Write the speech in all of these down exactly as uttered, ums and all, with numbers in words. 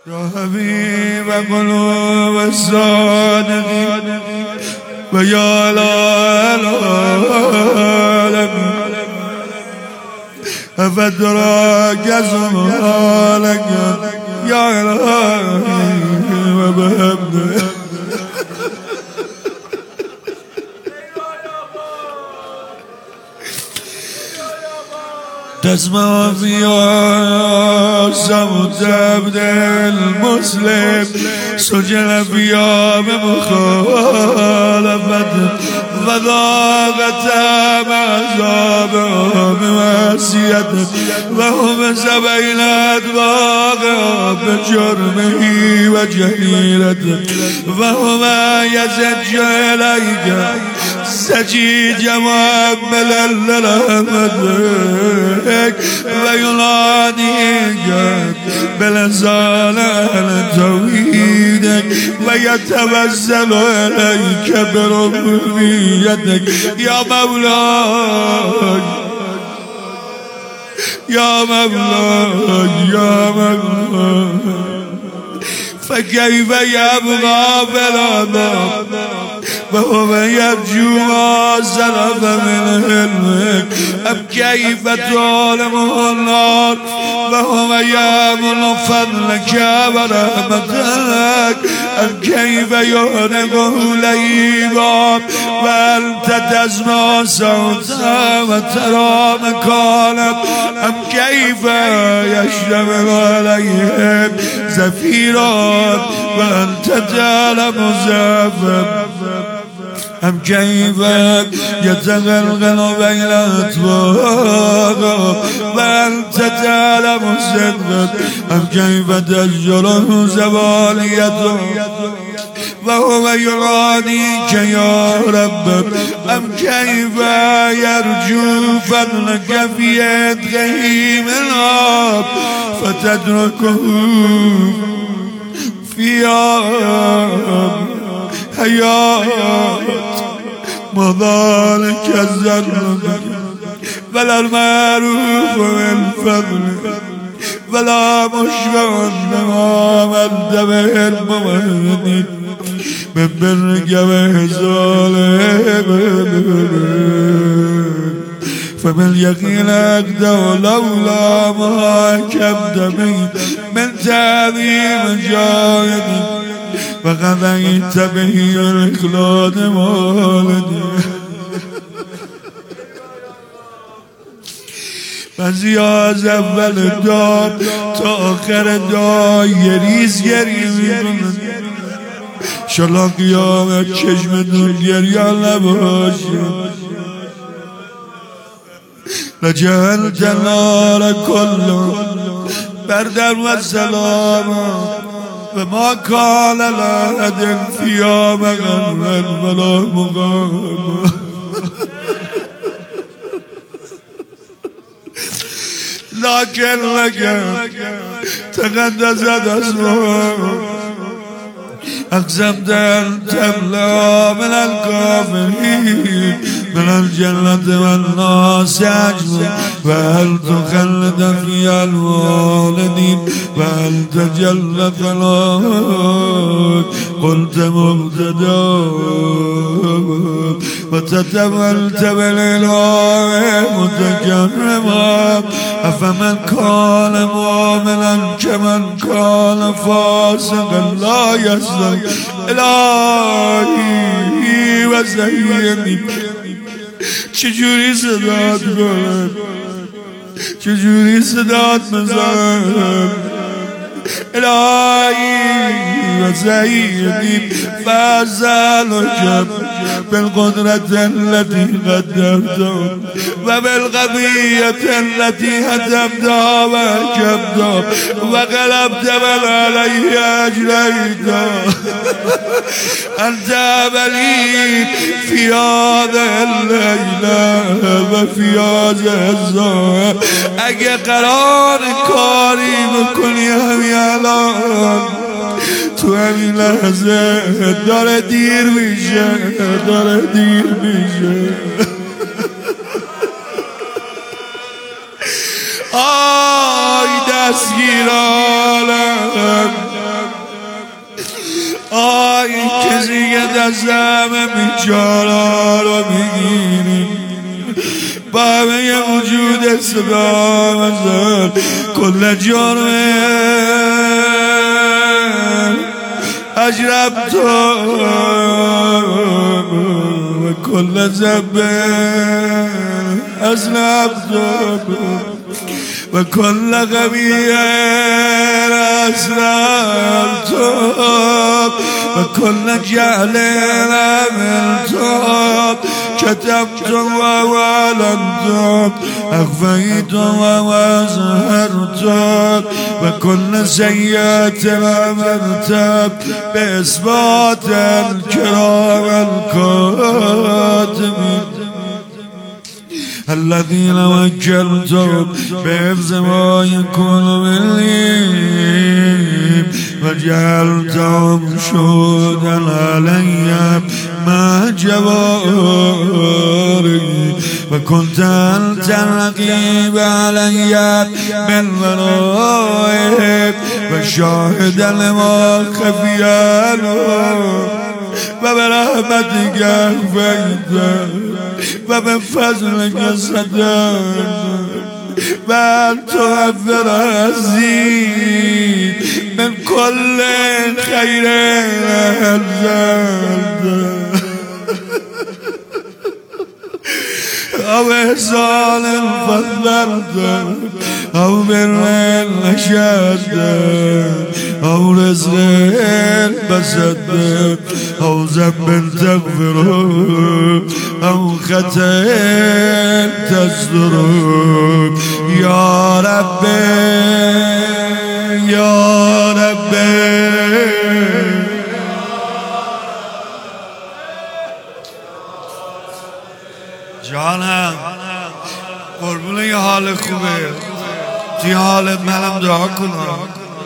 یا حبیب قلوب الصادقین و یا العالمین افدراک زمالک یا الهی و بحمده تسمع في صوت عبد المسلم سجل في يوم مخالفة فضاقت عذابه بمعصيته وهم سبيل أدباغه بجرمه وجهيلته وهما يزج إليك سجيج مؤملا لرحمتك ويناديك بلسان توحيدك ويتوسل إليك بربوبيتك يا مولاي يا مولاي يا مولاي فكيف يبغى بالعذاب وهو يرجو ما سلف من علمك أم كيف تعلمه النار وهو يأمل فضلك ورحمتك أم كيف يهنقه ليقام وأنت تسمع صوتا وترى مكانك أم كيف يشتمل عليهم زفيرا وأنت تعلم زفر أم كيف يتغلغل بين الأطباق وأنت تعلم السبب أم كيف تجره زواليته وهو يرانيك يا رب أم كيف يرجو فضلك في يديه من الأرض فتتركه في حياة مضالك الزلم ولا المعروف بالفضل ولا مشفع لما مد به المؤمنين من برك وإحسانك فباليقين أقدر لولا ما كبد من من تعظيم جاهدي وقضيت به الإخلاد والدي بعضی از اول دار تا آخر دار یه ریز گریه میکنن شلا قیامت چشم دور گریان نباشه لجعلت النار كله بردا وسلاما وما كان لأحد فيها مغرا ولا مقاما لكن لك تقدست اسمه أقسمت أن تملأ من الكافرين من الجنة والناس أجمعين وهل تخلد فيها الوالدين وهل تجل ثلاث قلت مبتدا وتتولت بالإله متكرما أفمن كان مؤمنا كمن كان فاسقا لا يستوي إلهي وزيني چجوری صدات کنم چجوری صدات مزارم الهی و سیدی فازالك بالقدرة التي قدرتها وبالقضية التي هدمتها وهكبتها وقلبت من عليه أجليتها أنت أبلي في هذا الليلة وفي هذا الزمان اگه قرار کاری بکنی همین الان تو همین لحظه داره دیر میشه داره دیر میشه آی دستگیر عالم کسی که دست همه بیچارا رو میگیری با همه وجود صدا مزد کل جرمه اجرب تو و کل زبه ازنب تو و کل قبیه اسرار تو و کل جهل عمل تو كتبت وولدت أخفيت وأظهرت وكل سيئة عملت بإثبات الكرام الكاتبين الذين وكلتهم بحفظ ما يكون مني وجعلتهم شهودا علي ما جواري وكنت أنت الرقيب علي بالمنائب وشاهدا لما خفي عنه وبرحمتك أخفيت وبفضلك صدقت وأن توفر الزيد من كل خير أنزلت أو إحسان فضلت أو بر نشدت أو رزق بسدت أو ذنب تغفره أو خطأ تصدره يا ربي يا ربي جانم قربون یه حال خوبه توی حالت منم دعا کنم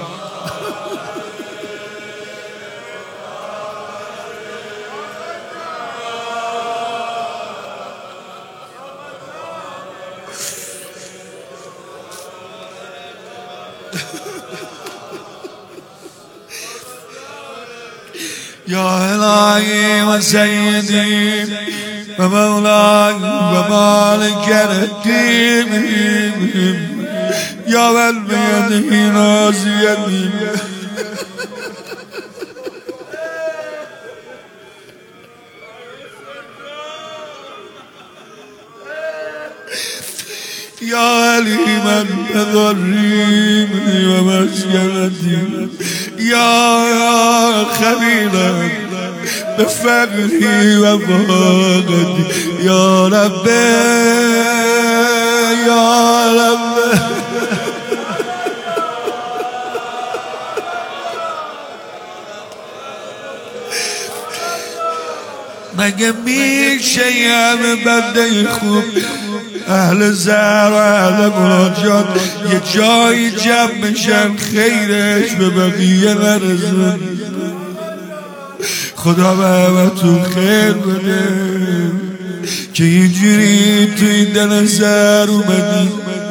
يا إلهي وسيدي ومولاي ومالك الدين يا من بيده ناصيتي يا عليما بضري ومسكنتي يا خبيرا بفقري وفاقتي يا ربي يا ربي مگه میشه همه بنده خوب اهل زهر و اهل مناجات یه جایی جمع بشن خیرش به بقیه نرسون خدا به همتون خیر بده که اینجوری تو این دل زهر اومدی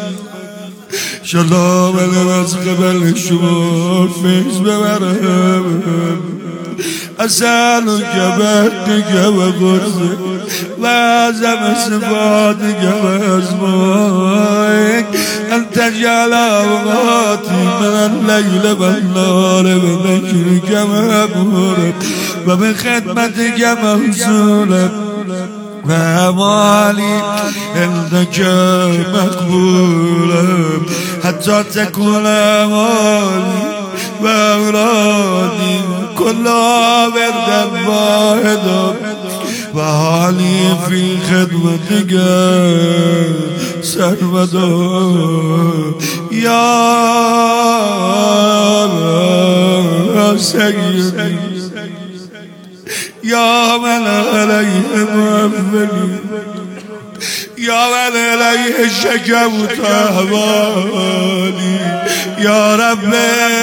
شالله منم از قبل شما فیض ببرم أسألك بحقك وقرصك وأعظم صفاتك وأسمائك أن تجعل أوقاتي من الليل والنهار بذكرك مأمورا وبخدمتك موصولا وأعمالي عندك مقبولا حتى تكون أعمالي وأولادي كلها بردا واحدا وحالي في خدمتك سرمدا يا سيدي يا من عليه مغفري يا من عليه شكوت أهوالي يا ربي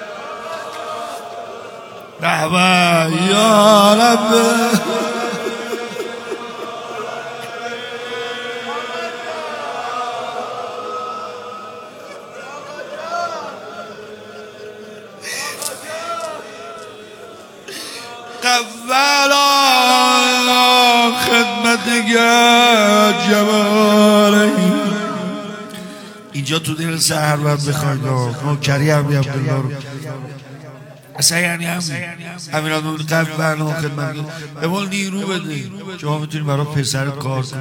يا رب قولا خدمتگر جواله. اینجا تو دل سحر باید بخواید نوکری عمی عبدالله رو اصلا یعنی همین امیرالمومنین قولا خدمتگر به مال نیرو بده که ما میتونیم برای پسرت کار کنیم،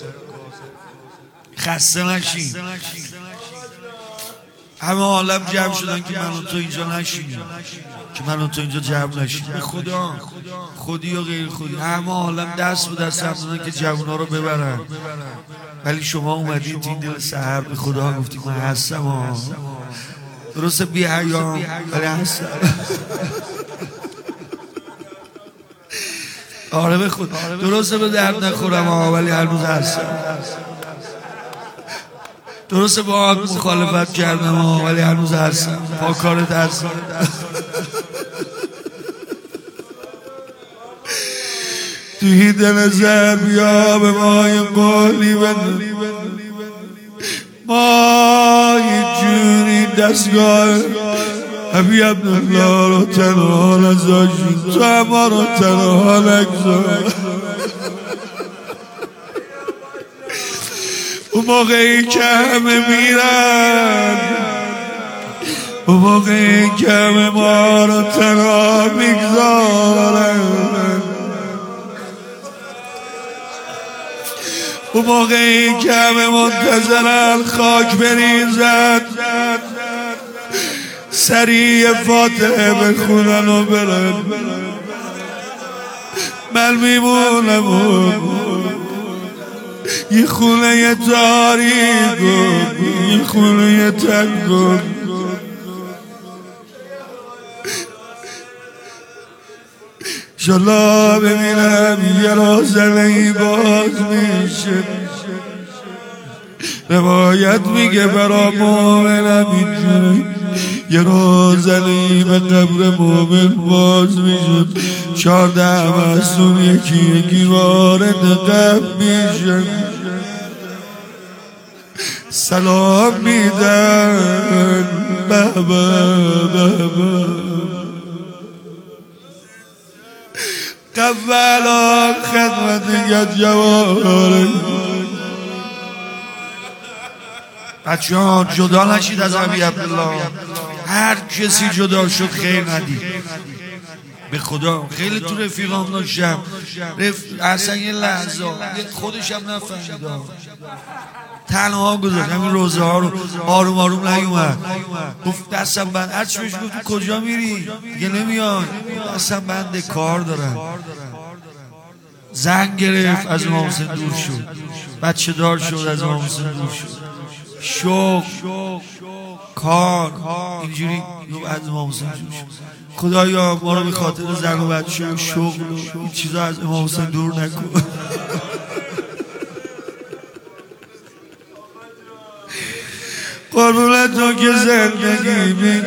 خسته نشین. همه عالم جمع شدن که من و تو اینجا نشینیم، که من و تو اینجا جمع نشینیم. به خدا خودی و غیر خودی همه عالم دست به دست هم دادن که جوونا رو ببرن، ولی شما اومدید این دل سحر به خدا گفتید من هستم ها. درسته بی حیام ولی هستم. آره به خود درسته به درد نخورم ها ولی هنوز هستم. درسته با آن مخالفت کردم ها ولی هنوز هستم، با کارت هستم. توی دل زر بیا به مای قولی بده، مای جونی دستگاه حبی عبدالله رو تنها نزاشی، تو اما رو تنها نگذار. اون موقعی که همه میرن، اون موقعی که همه ما رو تنها میگذارن، اون موقعی که همه منتظرن خاک بریزن، سریع فاتحه بخونن و برن. من میمونم یه خونه تاریک و یه خونه تنگ و انشالله ببینم یه روزنه‌ای باز میشه. روایت میگه برا مومنم اینجوری یه روزنه‌ای به قبر مومن باز میشه، چارده معصوم یکی یکی وارد قبر میشه، سلام میدن بابا بابا قولا خدمتگر جواله. بچه ها جدا نشید از عمی عبدالله، هر کسی جدا شد خیر ندید. به خدا خیلی تو رفیقام داشتم رف... اصلا یه لحظه خودش هم نفهمید تنها گذاشت همین روزه ها رو آروم آروم نیومد، گفت دستم بند. هرچی بهش گفت کجا میری دیگه نمیاد، دستم بنده کار دارم. زنگ گرفت از امام حسین دور شد، بچه دار شد از امام حسین دور شد، شوق کار اینجوری از امام حسین دور شد. خدایا ما رو به خاطر زن و بچه و شغل این چیزا از امام حسین دور نکن. قربونت تو که زندگی بین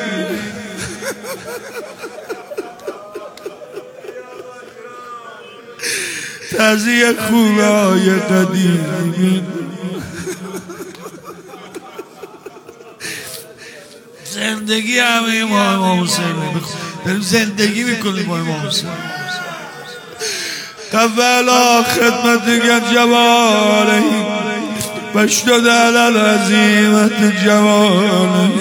تزیه خونای قدیمی، زندگی همه ما امام حسین داریم زندگی میکنیم با امام حسین. قولا خدمتگر جواله بشتد على العزیمت جواله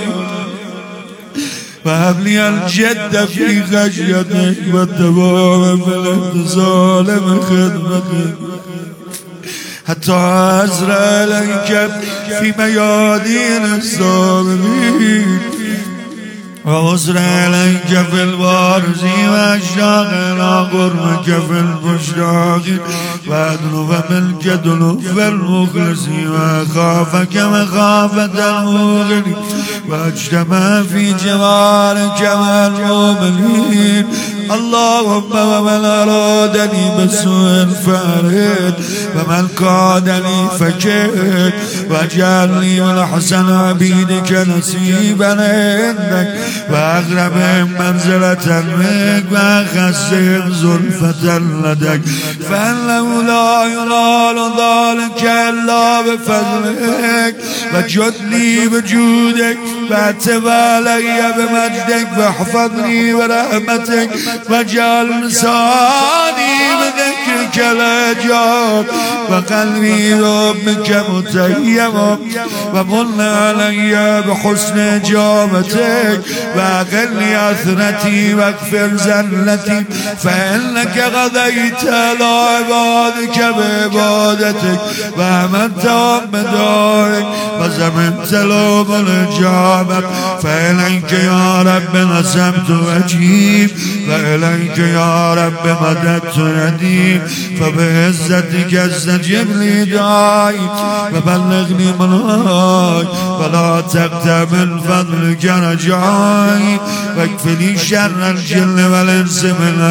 و حبلی الجد فی خشیتک و دوام فی الاتصال من خدمتک حتی عزر علیک فی میادین الصابرین و عزر علیک فی البارزی و اشتاقنا قرمک فی البشراقین و ادنو و ملک دنو فی المخلصی و خافک مخافت المغنی و اجتمع فی جوارک و المؤمنین. اللهم و من ارادنی بسوء فرد و من کادنی فکر و جعلنی من حسن عبیدک نصیبا عندک و اقرب منزلتا منک و خسهم زلفتا لدک فانه لا ینال ذلک الا بفضلک و جدلی بجودک فاتب علي بمجدك واحفظني برحمتك واجعل لساني بذكرك الأجار وقلبي ربك متيما ومن علي بحسن إجابتك وأقل أثرتي واغفر زلتي فإنك غديت على عبادك بعبادتك وأمنتهم بدارك وزمنت لهم الإجابة فإليك يا رب نسبت وجهي وإليك يا رب مددت يدي فبعزتك استجب لي دعائي وبلغني منهاي ولا تقطع من فضلك رجائي واكفني شر الجن والإنس من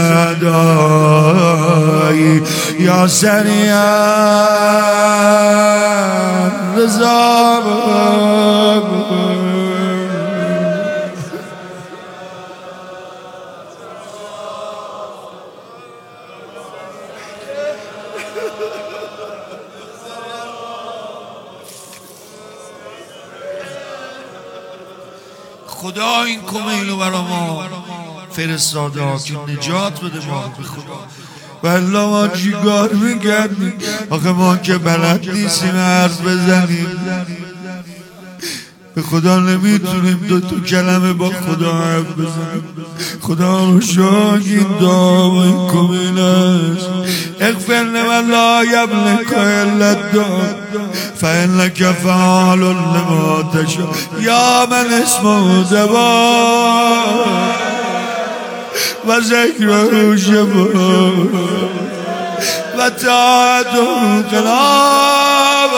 أعدائي يا سريع الرزاق خدا این کمیلو برا ما فرستاده که نجات بده ما به خدا والله ما چیکار میکردیم آخه ما که بلد نیستیم حرف بزنیم به خدا نمیتونیم دو تا کلمه با خدا حرف بزنیم خدا رو شاید این دعا و این کمیل است اغفر لمن لا یملک الا الدعاء فانک فعال لما تشاء یا من اسمه دوا و ذکره شفا و طاعته انقلاب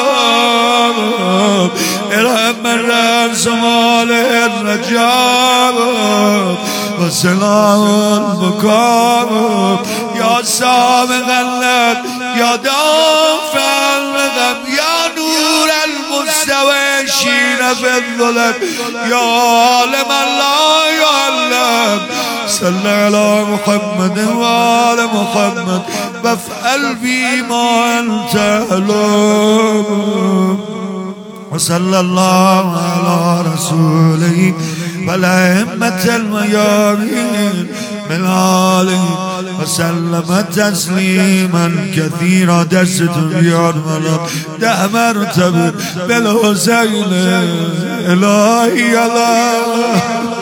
ارحم من رأس مال الرجاب و سلام المقام یا سابق اللب یا دافع الرقم یا نور المستوشین فی الظلم یا عالم لا یعلم صل على محمد وآل محمد وافعل بي ما أنت أهله وصلى الله على رسوله والأئمة الميامين من آله وسلم تسليما كثيرا دست بيار ملك ده مرتبه بالحسين إلهي الله